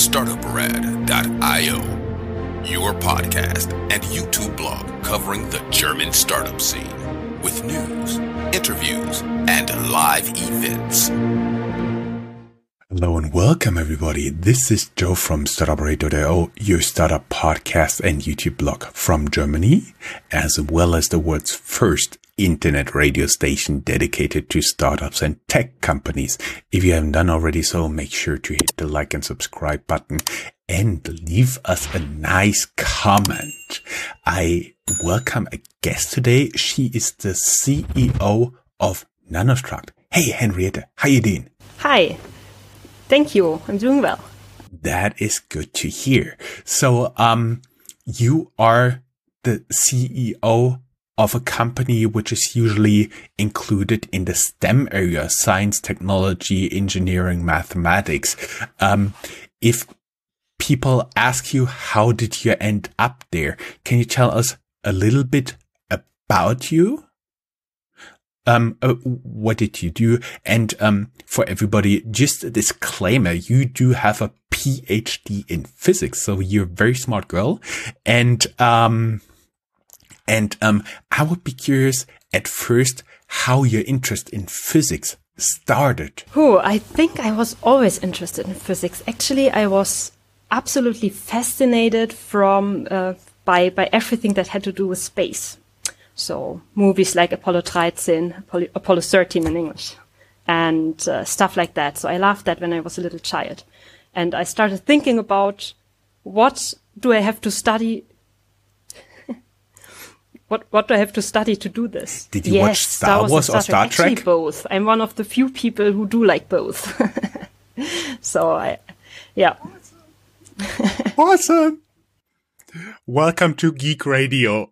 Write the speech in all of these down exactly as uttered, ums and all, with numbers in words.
startup rad dot io, your podcast and YouTube blog covering the German startup scene with news, interviews, and live events. Hello and welcome everybody. This is Joe from startup rad dot io, your startup podcast and YouTube blog from Germany, as well as the world's first internet radio station dedicated to startups and tech companies. If you haven't done already so, make sure to hit the like and subscribe button and leave us a nice comment. I welcome a guest today. She is the C E O of Nanostruct. Hey Henriette, how you doing? Hi. Thank you. I'm doing well. That is good to hear. So, um, you are the C E O of a company which is usually included in the STEM area: science, technology, engineering, mathematics. Um, if people ask you, how did you end up there? Can you tell us a little bit about you? Um, uh, what did you do? And, um, for everybody, just a disclaimer, you do have a P H D in physics, so you're a very smart girl. And, um, and, um, I would be curious at first how your interest in physics started. Oh, I think I was always interested in physics. Actually, I was absolutely fascinated from, uh, by, by everything that had to do with space. So movies like Apollo thirteen, Apollo, Apollo thirteen in English, and uh, stuff like that. So I loved that when I was a little child. And I started thinking about, what do I have to study? what what do I have to study to do this? Did you yes, watch Star Wars or Star Trek? Actually, both. I'm one of the few people who do like both. So I, yeah. Awesome. Welcome to Geek Radio.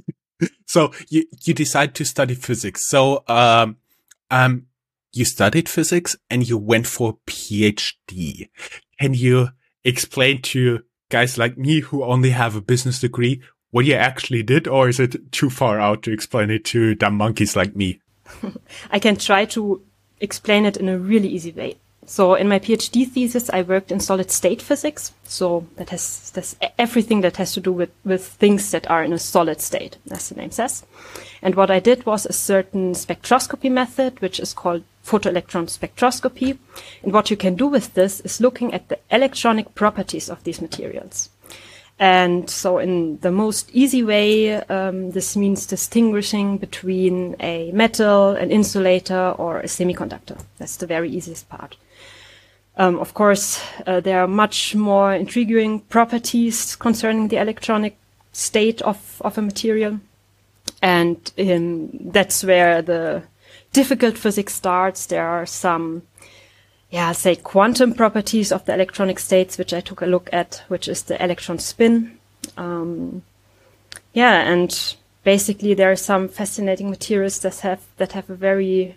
So you, you decide to study physics. So, um, um, you studied physics and you went for a P H D. Can you explain to guys like me who only have a business degree what you actually did, or is it too far out to explain it to dumb monkeys like me? I can try to explain it in a really easy way. So in my PhD thesis, I worked in solid state physics. So that has, that's everything that has to do with, with things that are in a solid state, as the name says. And what I did was a certain spectroscopy method, which is called photoelectron spectroscopy. And what you can do with this is looking at the electronic properties of these materials. And so in the most easy way, um, this means distinguishing between a metal, an insulator, or a semiconductor. That's the very easiest part. Um, of course, uh, there are much more intriguing properties concerning the electronic state of, of a material. And um, that's where the difficult physics starts. There are some, yeah, say quantum properties of the electronic states, which I took a look at, which is the electron spin. Um, yeah, and basically there are some fascinating materials that have, that have a very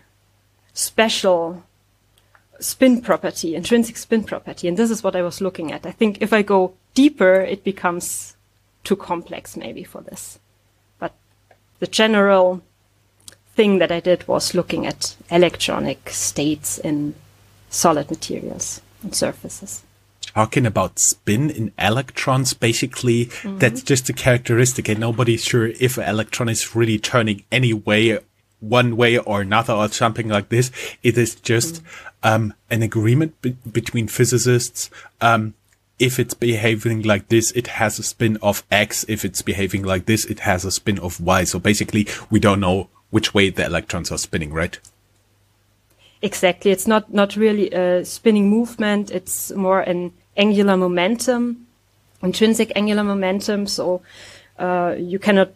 special spin property, intrinsic spin property. And this is what I was looking at. I think if I go deeper, it becomes too complex maybe for this. But the general thing that I did was looking at electronic states in solid materials and surfaces. Talking about spin in electrons, basically, mm-hmm. That's just a characteristic, and nobody's sure if an electron is really turning any way, one way or another, or something like this. It is just mm-hmm. um, an agreement be- between physicists. Um, if it's behaving like this, it has a spin of X. If it's behaving like this, it has a spin of Y. So basically, we don't know which way the electrons are spinning, right? Exactly. It's not, not really a spinning movement. It's more an angular momentum, intrinsic angular momentum. So, uh, you cannot,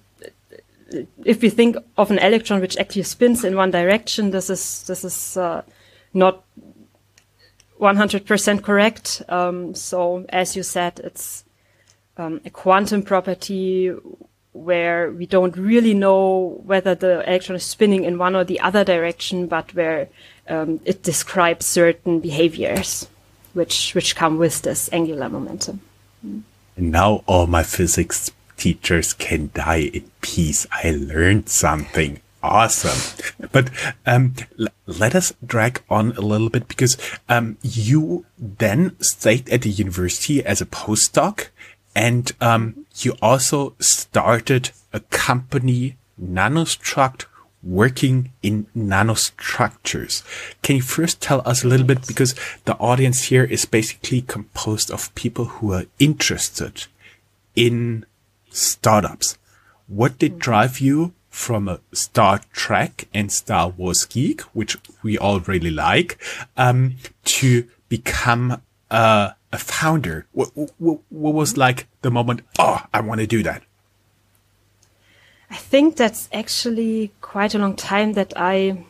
if you think of an electron which actually spins in one direction, this is, this is, uh, not one hundred percent correct. Um, so as you said, it's, um, a quantum property where we don't really know whether the electron is spinning in one or the other direction, but where um, it describes certain behaviors which which come with this angular momentum. And now all my physics teachers can die in peace. I learned something. Awesome. But um, l- let us drag on a little bit, because um, you then stayed at the university as a postdoc, and um, you also started a company, Nanostruct, working in nanostructures. Can you first tell us a little bit, because the audience here is basically composed of people who are interested in startups. What did drive you from a Star Trek and Star Wars geek, which we all really like, um, to become a, a founder? What, what, what was like the moment, oh, I want to do that? I think that's actually quite a long time that I,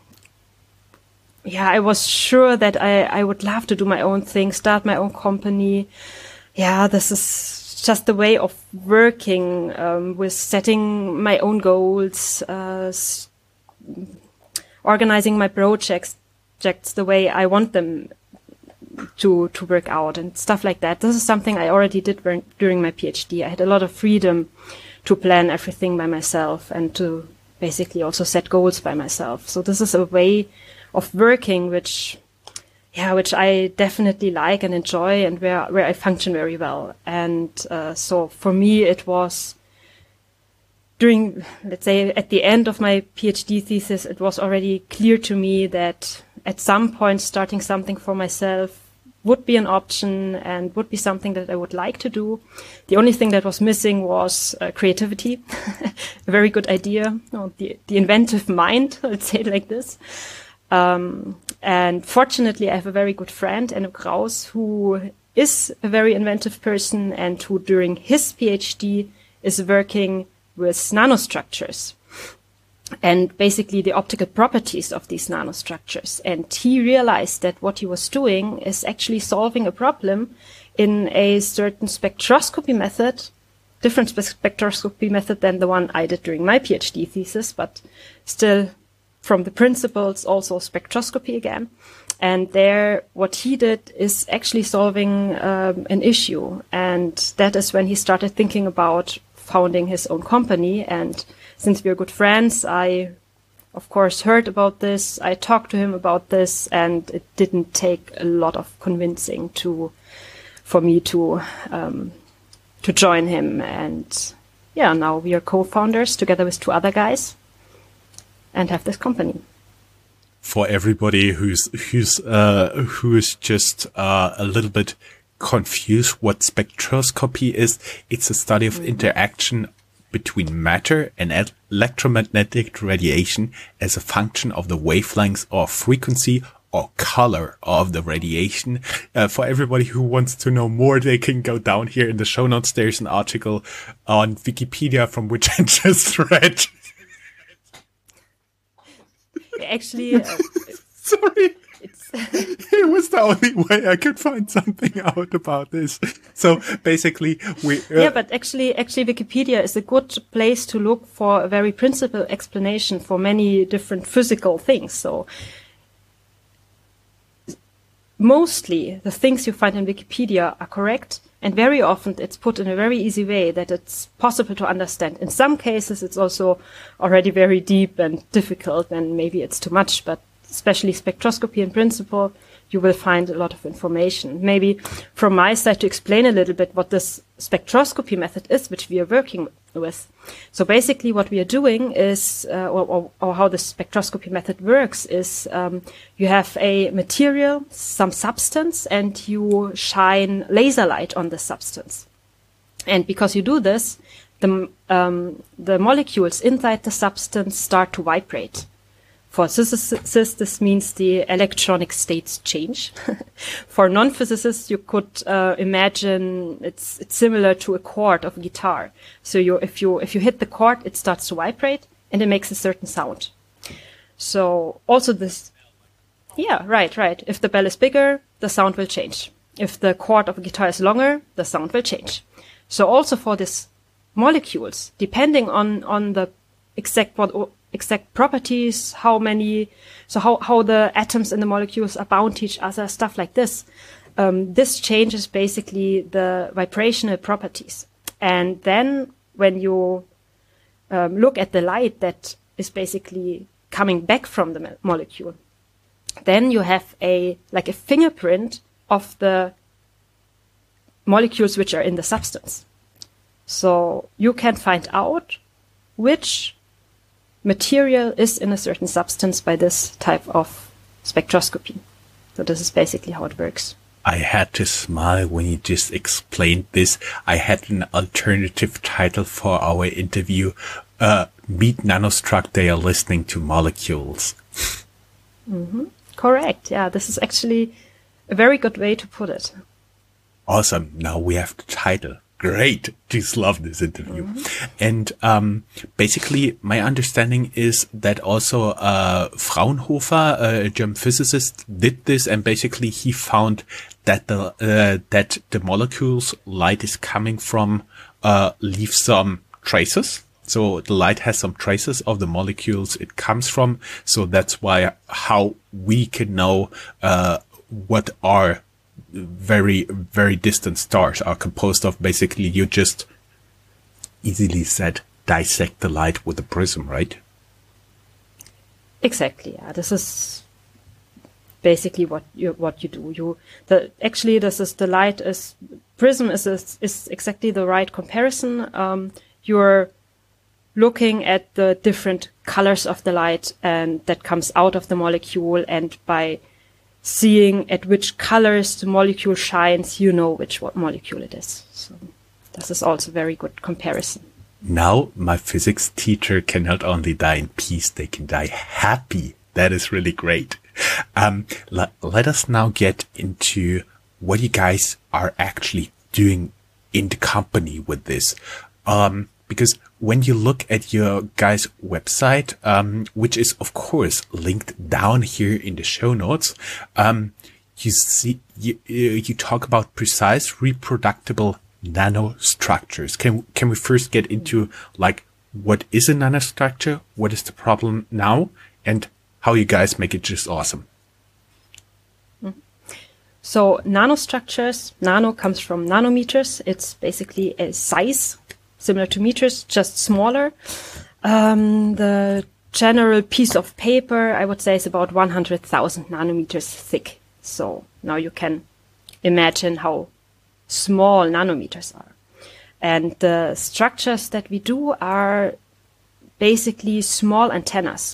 yeah, I was sure that I, I would love to do my own thing, start my own company. Yeah, this is just the way of working, um, with setting my own goals, uh, s- organizing my projects, projects the way I want them to, to work out and stuff like that. This is something I already did ver- during my PhD. I had a lot of freedom to plan everything by myself and to basically also set goals by myself. So this is a way of working which, yeah, which I definitely like and enjoy, and where, where I function very well. And uh, so for me, it was during, let's say, at the end of my PhD thesis, it was already clear to me that at some point starting something for myself would be an option and would be something that I would like to do. The only thing that was missing was uh, creativity, a very good idea, no, the, the inventive mind, let's say it like this. Um, and fortunately, I have a very good friend, Enno Kraus, who is a very inventive person and who during his PhD is working with nanostructures and basically the optical properties of these nanostructures. And he realized that what he was doing is actually solving a problem in a certain spectroscopy method, different spe- spectroscopy method than the one I did during my PhD thesis, but still from the principles also spectroscopy again. And there, what he did is actually solving um, an issue. And that is when he started thinking about founding his own company. And since we are good friends, I, of course, heard about this. I talked to him about this, and it didn't take a lot of convincing to, for me to, um, to join him. And yeah, now we are co-founders together with two other guys and have this company. For everybody who's, who's, uh, who is just, uh, a little bit confused what spectroscopy is, it's a study of interaction between matter and electromagnetic radiation as a function of the wavelengths or frequency or color of the radiation. Uh, for everybody who wants to know more, they can go down here in the show notes. There's an article on Wikipedia from which I just read. Actually, uh, sorry. It's it was the only way I could find something out about this. So basically, we uh, yeah, but actually, actually, Wikipedia is a good place to look for a very principal explanation for many different physical things. So mostly the things you find in Wikipedia are correct, and very often it's put in a very easy way that it's possible to understand. In some cases, it's also already very deep and difficult, and maybe it's too much, but especially spectroscopy in principle, you will find a lot of information. Maybe from my side to explain a little bit what this spectroscopy method is, which we are working with. So basically what we are doing is, uh, or, or, or how the spectroscopy method works is, um, you have a material, some substance, and you shine laser light on the substance. And because you do this, the, um, the molecules inside the substance start to vibrate. For physicists, this means the electronic states change. For non-physicists, you could uh, imagine it's it's similar to a chord of a guitar. So you, if you if you hit the chord, it starts to vibrate and it makes a certain sound. So also this, yeah, right, right. If the bell is bigger, the sound will change. If the chord of a guitar is longer, the sound will change. So also for these molecules, depending on on the exact what. exact properties, how many, so how, how the atoms in the molecules are bound to each other, stuff like this. Um, this changes basically the vibrational properties. And then when you um, look at the light that is basically coming back from the molecule. Then you have a like a fingerprint of the molecules which are in the substance. So you can find out which material is in a certain substance by this type of spectroscopy. So this is basically how it works. I had to smile when you just explained this. I had an alternative title for our interview. Uh, Meet Nanostruct, they are listening to molecules. Mm-hmm. Correct. Yeah, this is actually a very good way to put it. Awesome. Now we have the title. Great. Just love this interview. Mm-hmm. And um, basically, my understanding is that also uh, Fraunhofer, a German physicist, did this, and basically he found that the uh, that the molecules light is coming from uh, leave some traces. So the light has some traces of the molecules it comes from. So that's why how we can know uh, what are very, very distant stars are composed of. Basically, you just easily said dissect the light with a prism, right? Exactly. Yeah, this is basically what you what you do. You the actually this is the light is prism is is, is exactly the right comparison. Um, you're looking at the different colors of the light and that comes out of the molecule, and by seeing at which colors the molecule shines, you know which what molecule it is. So this is also a very good comparison. Now my physics teacher can not only die in peace, they can die happy. That is really great. Um, let, let us now get into what you guys are actually doing in the company with this. Um, because when you look at your guys' website, um, which is of course linked down here in the show notes, um, you see, you, you talk about precise reproducible nanostructures. Can, can we first get into like, what is a nanostructure? What is the problem now? And how you guys make it just awesome? So nanostructures, nano comes from nanometers. It's basically a size similar to meters, just smaller. Um, the general piece of paper, I would say, is about one hundred thousand nanometers thick. So now you can imagine how small nanometers are. And the structures that we do are basically small antennas.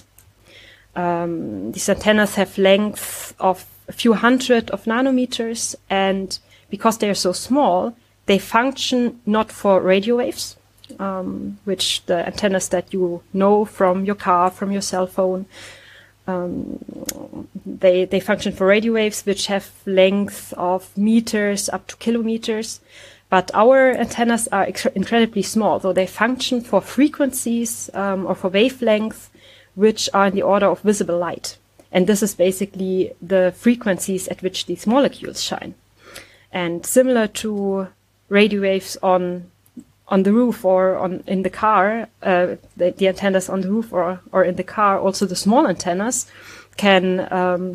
Um, these antennas have length of a few hundred of nanometers, and because they are so small, they function not for radio waves, um, which the antennas that you know from your car, from your cell phone, um, they they function for radio waves, which have length of meters up to kilometers. But our antennas are ex- incredibly small, so they function for frequencies um, or for wavelengths which are in the order of visible light. And this is basically the frequencies at which these molecules shine. And similar to radio waves on on the roof or on in the car, uh, the, the antennas on the roof or, or in the car, also the small antennas can um,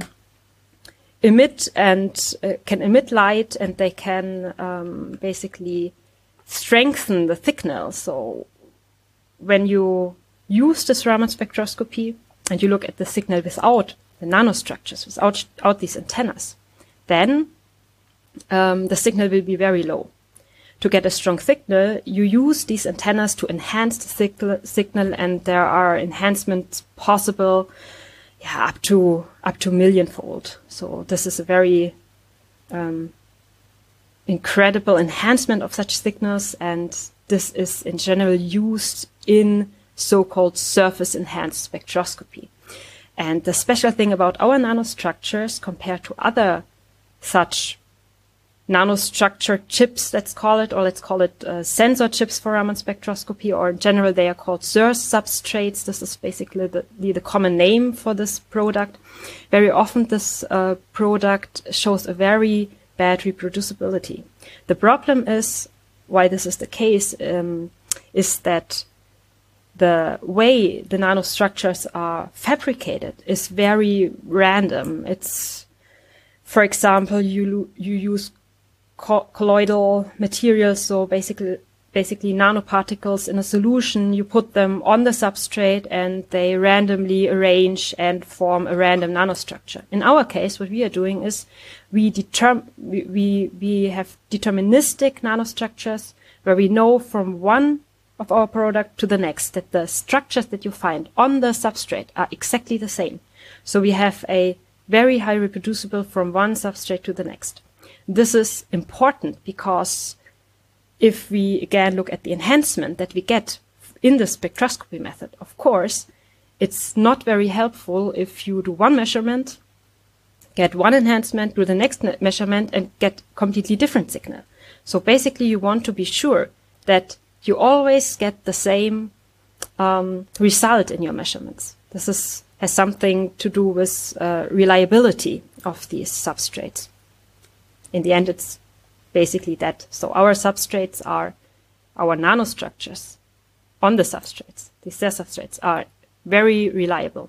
emit and uh, can emit light, and they can um, basically strengthen the signal. So when you use this Raman spectroscopy and you look at the signal without the nanostructures, without, without these antennas, then um, the signal will be very low. To get a strong signal, you use these antennas to enhance the signal, signal and there are enhancements possible, yeah, up to up to millionfold. So this is a very um, incredible enhancement of such signals, and this is in general used in so-called surface-enhanced spectroscopy. And the special thing about our nanostructures compared to other such nanostructure chips, let's call it, or let's call it uh, sensor chips for Raman spectroscopy, or in general they are called S I R S substrates. This is basically the, the, the common name for this product. Very often this uh, product shows a very bad reproducibility. The problem is, why this is the case, um, is that the way the nanostructures are fabricated is very random. It's, for example, you you use co- colloidal materials, so basically basically nanoparticles in a solution. You put them on the substrate and they randomly arrange and form a random nanostructure. In our case, what we are doing is we determ- we, we, we have deterministic nanostructures where we know from one of our product to the next that the structures that you find on the substrate are exactly the same. So we have a very high reproducible from one substrate to the next. This is important because if we again look at the enhancement that we get in the spectroscopy method, of course, it's not very helpful if you do one measurement, get one enhancement, do the next measurement, and get completely different signal. So basically, you want to be sure that you always get the same um, result in your measurements. This is, has something to do with uh, reliability of these substrates. In the end, it's basically that. So our substrates are our nanostructures on the substrates. These cell substrates are very reliable.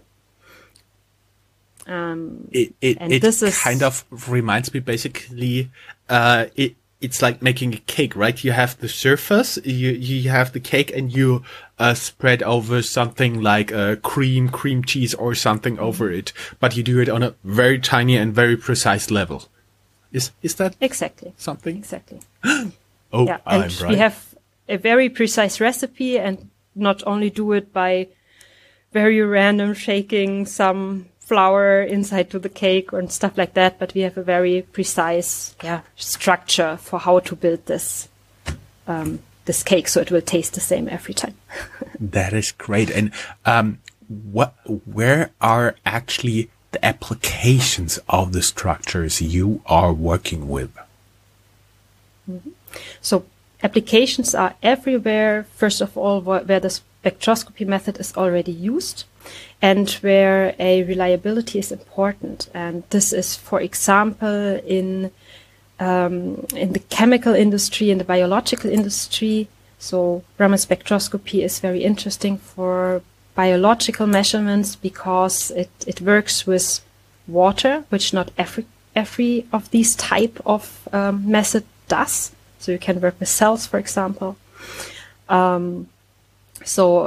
Um, it it, and it this is kind of reminds me basically, uh, it it's like making a cake, right? You have the surface, you you have the cake, and you uh, spread over something like a cream, cream cheese, or something over it. But you do it on a very tiny and very precise level. Is is that exactly something? Exactly. Oh, yeah, I'm and right. We have a very precise recipe, and not only do it by very random shaking some flour inside to the cake and stuff like that, but we have a very precise, yeah, structure for how to build this um, this cake, so it will taste the same every time. That is great. And um, what, where are actually the applications of the structures you are working with? Mm-hmm. So applications are everywhere, first of all, wh- where the spectroscopy method is already used and where a reliability is important. And this is, for example, in um, in the chemical industry, in the biological industry. So Raman spectroscopy is very interesting for biological measurements because it, it works with water, which not every every of these type of um, method does. So you can work with cells, for example. Um, so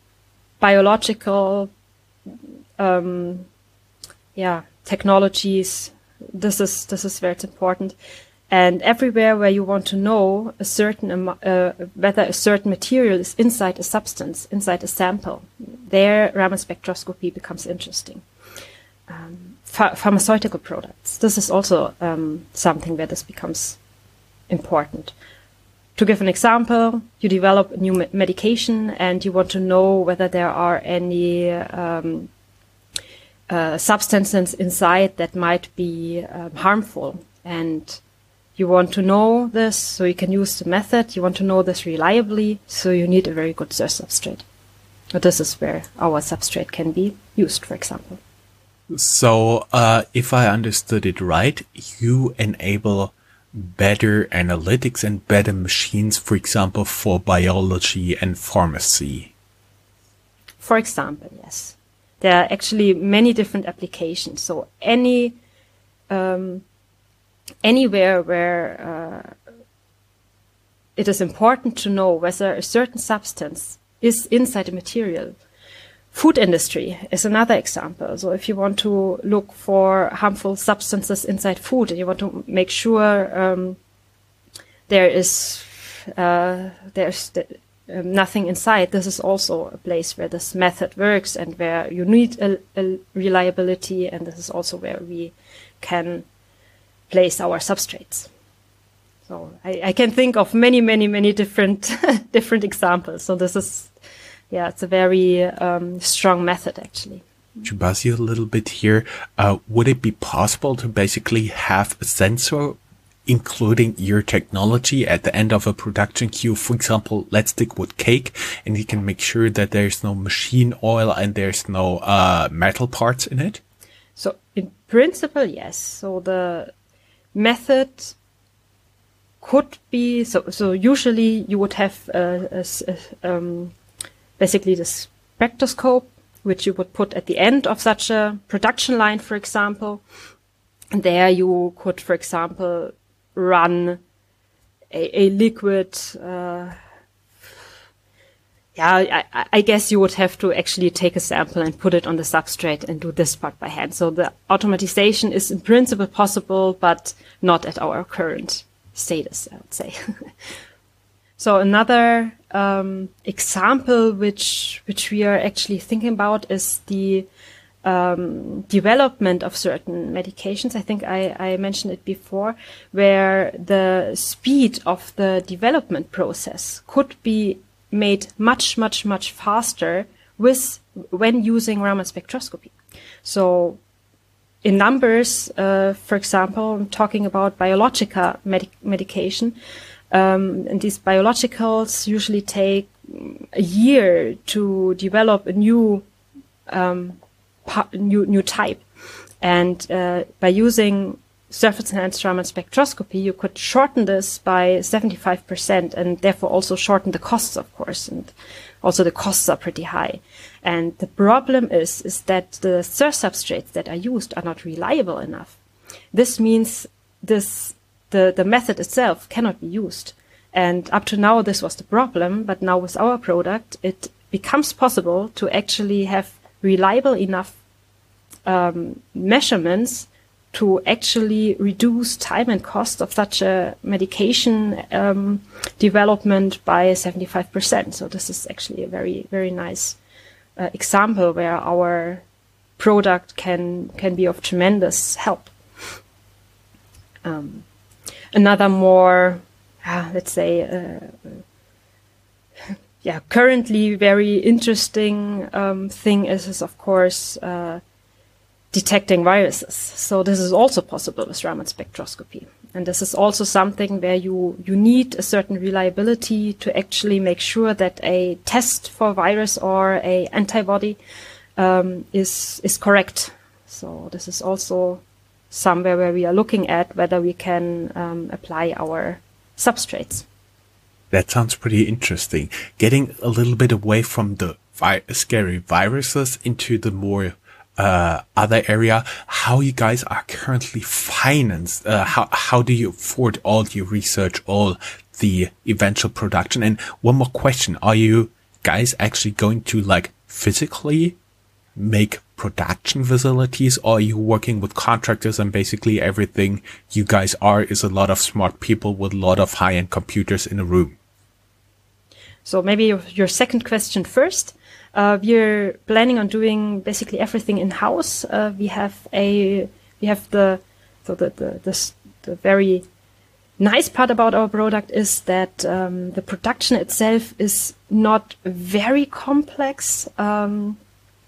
biological, um, yeah, technologies. This is this is where it's important. And everywhere where you want to know a certain um, uh, whether a certain material is inside a substance, inside a sample, there Raman spectroscopy becomes interesting. Um, ph- pharmaceutical products. This is also um, something where this becomes important. To give an example, you develop a new me- medication and you want to know whether there are any um, uh, substances inside that might be um, harmful. And you want to know this, so you can use the method. You want to know this reliably, so you need a very good source substrate. So this is where our substrate can be used, for example. So, uh, if I understood it right, you enable better analytics and better machines, for example, for biology and pharmacy. For example, yes. There are actually many different applications. So any um, anywhere where uh, it is important to know whether a certain substance is inside a material. Food industry is another example. So if you want to look for harmful substances inside food and you want to make sure um, there is uh, there's th- um, nothing inside, this is also a place where this method works and where you need a, a reliability, and this is also where we can place our substrates. So I, I can think of many, many, many different different examples. So this is, yeah, it's a very um, strong method, actually. To buzz you a little bit here, uh, would it be possible to basically have a sensor including your technology at the end of a production queue? For example, let's stick with cake, and you can make sure that there's no machine oil and there's no uh, metal parts in it? So in principle, yes. So the method could be, so so usually you would have a, a, a, um, basically the spectroscope, which you would put at the end of such a production line, for example. And there you could, for example, run a, a liquid uh, yeah, I, I guess you would have to actually take a sample and put it on the substrate and do this part by hand. So the automatization is in principle possible, but not at our current status, I would say. So another um, example which which we are actually thinking about is the um, development of certain medications. I think I, I mentioned it before, where the speed of the development process could be made much, much, much faster with when using Raman spectroscopy. So in numbers, uh, for example, I'm talking about biologica medic- medication, um, and these biologicals usually take a year to develop a new um, pa- new new type, and uh, by using surface-enhanced Raman spectroscopy, you could shorten this by seventy-five percent and therefore also shorten the costs, of course. And also the costs are pretty high. And the problem is, is that the sur-substrates that are used are not reliable enough. This means this, the, the method itself cannot be used. And up to now, this was the problem. But now with our product, it becomes possible to actually have reliable enough um, measurements to actually reduce time and cost of such a medication um, development by seventy-five percent. So this is actually a very, very nice uh, example where our product can can be of tremendous help. Um, another more, uh, let's say, uh, yeah, currently very interesting um, thing is, is of course, uh, detecting viruses. So this is also possible with Raman spectroscopy. And this is also something where you, you need a certain reliability to actually make sure that a test for virus or a antibody um, is is correct. So this is also somewhere where we are looking at whether we can um, apply our substrates. That sounds pretty interesting. Getting a little bit away from the vi- scary viruses into the more Uh, other area, how you guys are currently financed, uh, how, how do you afford all your research, all the eventual production? And one more question, are you guys actually going to like physically make production facilities, or are you working with contractors and basically everything you guys are is a lot of smart people with a lot of high-end computers in a room? So maybe your second question first. Uh, we're planning on doing basically everything in-house. Uh, we have a, we have the, so the, the, the, the very nice part about our product is that um, the production itself is not very complex um,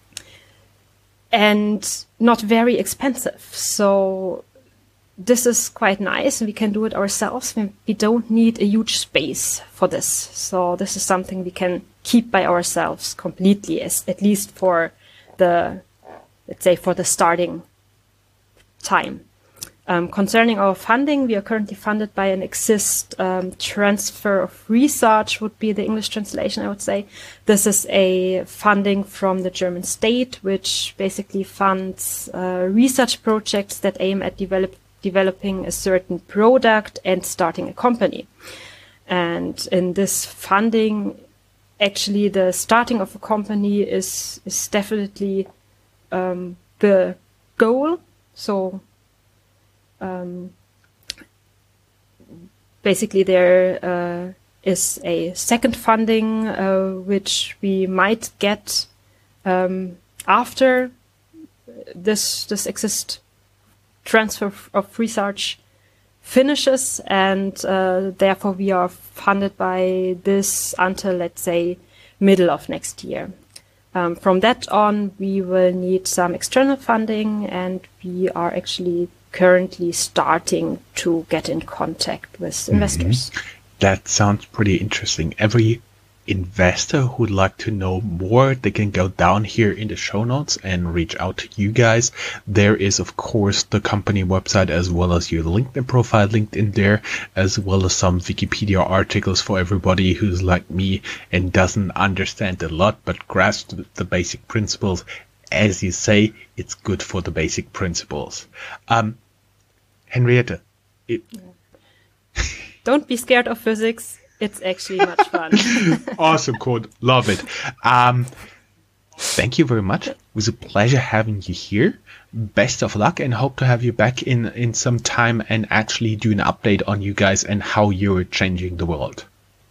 and not very expensive. So this is quite nice. We can do it ourselves. We don't need a huge space for this. So this is something we can keep by ourselves completely, as, at least for the, let's say, for the starting time. Um, concerning our funding, we are currently funded by an Exist um, transfer of research would be the English translation, I would say. This is a funding from the German state, which basically funds uh, research projects that aim at develop, developing a certain product and starting a company. And in this funding, actually the starting of a company is, is definitely um, the goal. So Um, basically, there uh, is a second funding uh, which we might get um, after this this Exist transfer of research finishes, and uh, therefore we are funded by this until, let's say, middle of next year. Um, from that on, we will need some external funding, and we are actually currently starting to get in contact with investors. Mm-hmm. That sounds pretty interesting. Every investor who would like to know more, they can go down here in the show notes and reach out to you guys. There is, of course, the company website as well as your LinkedIn profile linked in there, as well as some Wikipedia articles for everybody who's like me and doesn't understand a lot but grasps the basic principles. As you say, it's good for the basic principles. Um, Henriette, it... Don't be scared of physics. It's actually much fun. Awesome, Cord. Love it. Um, thank you very much. It was a pleasure having you here. Best of luck, and hope to have you back in, in some time and actually do an update on you guys and how you're changing the world.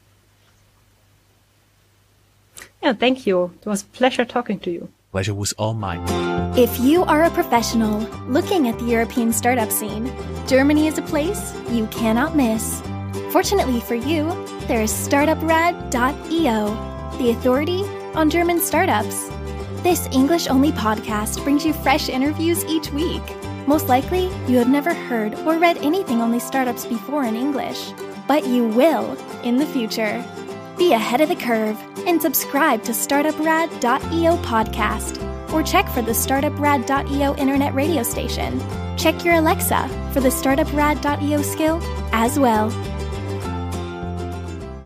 Yeah, thank you. It was a pleasure talking to you. Pleasure was all mine. If you are a professional looking at the European startup scene, Germany is a place you cannot miss. Fortunately for you, there is startup rad dot e o, the authority on German startups. This English-only podcast brings you fresh interviews each week. Most likely, you have never heard or read anything on these startups before in English, but you will in the future. Be ahead of the curve and subscribe to startup rad dot e o podcast, or check for the startup rad dot e o internet radio station. Check your Alexa for the startup rad dot e o skill as well.